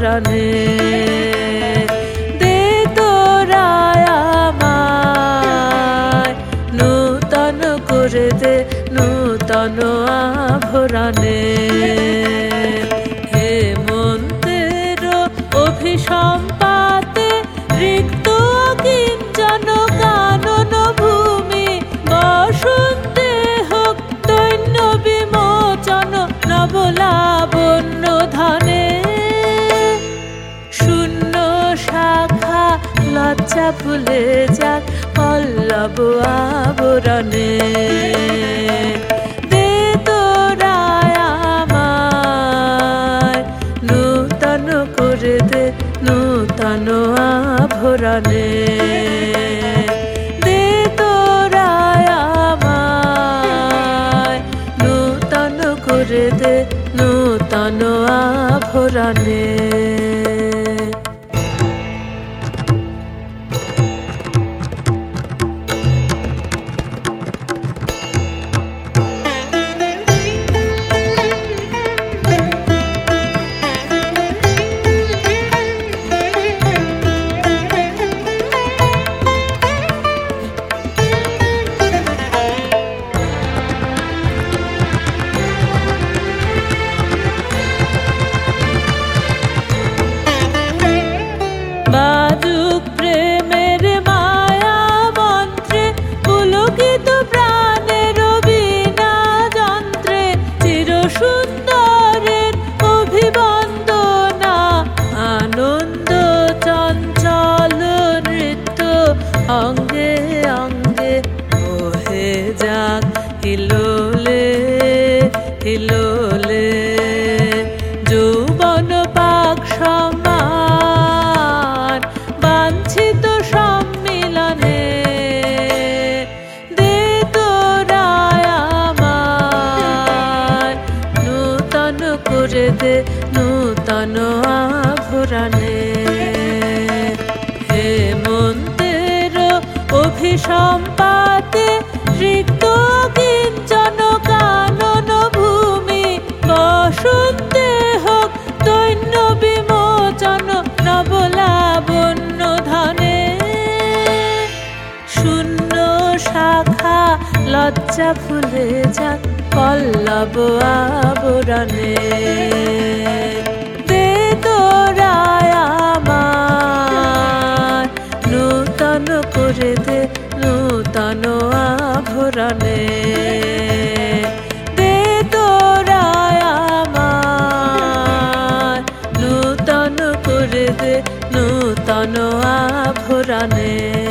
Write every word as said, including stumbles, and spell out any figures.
আভরণে দে তোরা আমায় নূতন করে দে নূতন আভরণে হেমন্তের অভিসম্পাতে রিক্ত কিঞ্চন কানন ভূমি বসন্তে হোক দৈন্য বিমোচন নবলাবণ্য ধনে শূন্য শাখা লজ্জা ভুলে যাক পল্লব আবরণে দে তোরা আমায় নূতন করে দে নূতন আভরণে দে তোরা আমায় নূতন করে দে নূতন আভরণে বাজুক প্রেমের মায়া মন্ত্রে পুলকিত প্রাণের বীণা যন্ত্রে চির সুন্দরের অভিবন্দনা আনন্দ চঞ্চল নৃত্য অঙ্গে অঙ্গে বহে যাক হিলোলে হিলোলে যৌবন পাক সমান বাঞ্ছিত সম্মিলনে দে তোরা আমায় নূতন করে দে নূতন আভরণে হেমন্তের অভিসম্পাতে রিক্ত কিঞ্চন কানন ভূমি বসন্তে হোক দৈন্য বিমোচন নবলাবণ্য ধনে শূন্য শাখা লজ্জা ভুলে যাক পল্লব আবরণে দে তোরা আমায় নূতন করে দে নূতন আভরণে দে তোরা আমায় নূতন করে দে নূতন আভরণে।